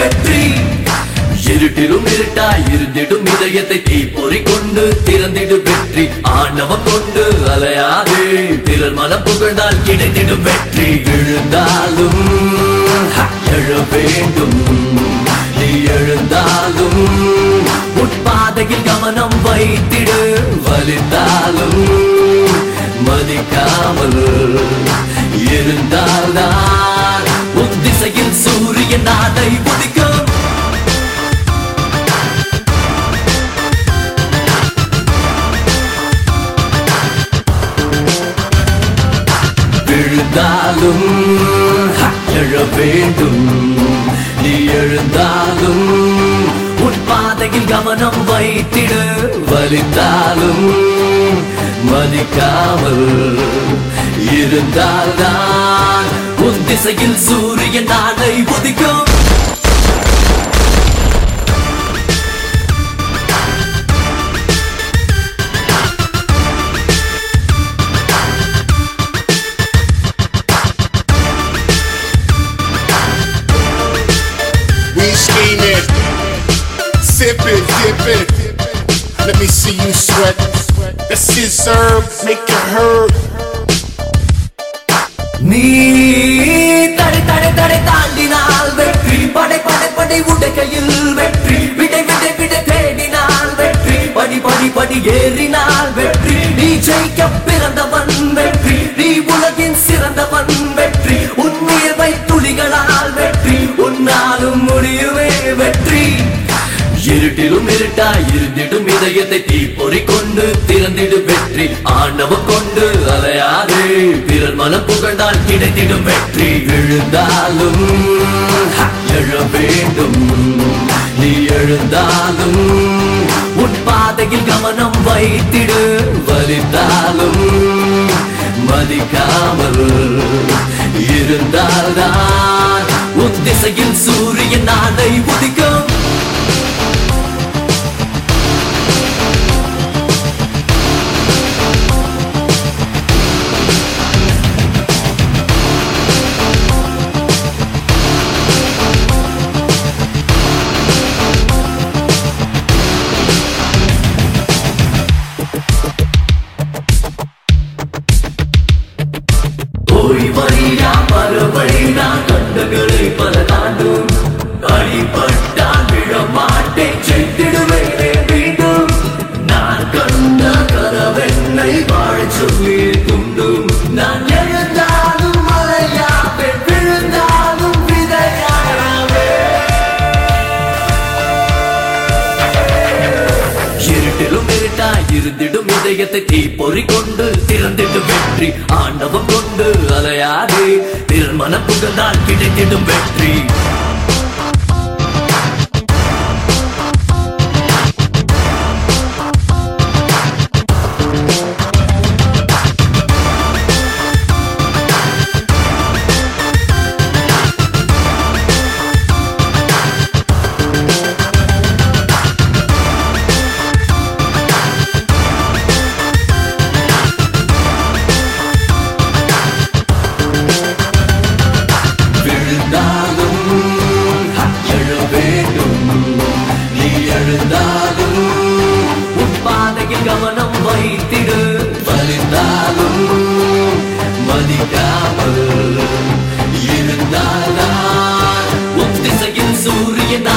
வெற்றி. இருட்டிலும் இருட்டாய் இருந்திடும் இதயத்தை தீப்பொறி கொண்டு திறந்திடும் வெற்றி. ஆணவம் கொண்டு அலையாதே, பிறர் மனம் புகழ்ந்தால் கிடைத்திடும் வெற்றி. விழுந்தாலும் எழ வேண்டும், நீ எழுந்தாலும் உட்பாதையில் கவனம் வைத்திடு. வலித்தாலும் மதிக்காமல் இருந்தால்தான் உன் திசையில் சூரியன் நாளை உதிக்கும். விழுந்தாலும் எழ வேண்டும், நீ எழுந்தாலும் உன் பாதையில் கவனம் வைத்திடு. வலித்தாலும் மதிக்காமல் இருந்தால்தான் உன் திசையில் சூரியன் நாளை உதிக்கும். Sip it, dip it. Let me see you sweat. That scissor make it hurt. நீ தடை தடை தடை தாண்டினால் வெற்றி. படை படை படை உடைக்கையில் வெற்றி. விடை விடை விடை தேடினால் வெற்றி. படி படி படி ஏறினால் வெற்றி. நீ ஜெயிக்க பிறந்தவன் வெற்றி. நீ உலகின் சிறந்தவன் வெற்றி. உன் உயர்வை துளிகளால் வெற்றி. உன்னாலும் முடியுமே வெற்றி. இருட்டிலும் இருட்டாய் இருந்திடும் இதயத்தை தீப்பொறி கொண்டு திறந்திடும் வெற்றி. ஆணவம் கொண்டு அலையாதே, பிறர் மனம் புகழ்ந்தால் கிடைத்திடும் வெற்றி. விழுந்தாலும் எழ வேண்டும், நீ எழுந்தாலும் உன் பாதையில் கவனம் வைத்திடு. வலித்தாலும் மதிக்காமல் இருந்தால்தான் உன் திசையில் சூரியன் நாளை உதிக்கும். வழியா மறுபடியா கண்டகளை பல தாண்டும். அடிபட்டால் விழமாட்டேன், செய்திடுவேனே மீண்டும். நான் கண்ட கனவென்னை வாழ சொல்லி துண்டும். நான் எழுந்தாலும் மலையாவே, விழுந்தாலும் விதையாவே. இருட்டிலும் இருட்டாய் இருந்திடும் இதயத்தை தீப்பொறி கொண்டு திறந்திடும் வெற்றி. ஆண்டவம் கொண்டு அலையாதே, பிறர் மனம் புகழ்ந்தால் கிடைத்திடும் வெற்றி. கவனம் வைத்திடு. வலித்தாலும் மதிக்காமல் இருந்தால்தான் உன் திசையில் சூரியன்